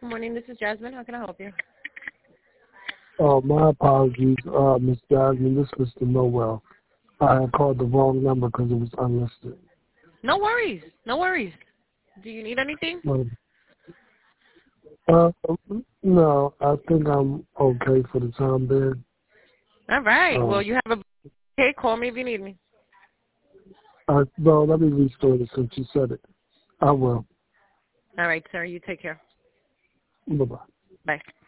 Good morning. This is Jasmine. How can I help you? Oh, my apologies, Miss Jasmine. This is Mr. Noel. I had called the wrong number because it was unlisted. No worries. No worries. Do you need anything? No, I think I'm okay for the time being. All right. Well, you have a... Okay, call me if you need me. Well, let me restore it since you said it. I will. All right, sir. You take care. Bye-bye. Bye.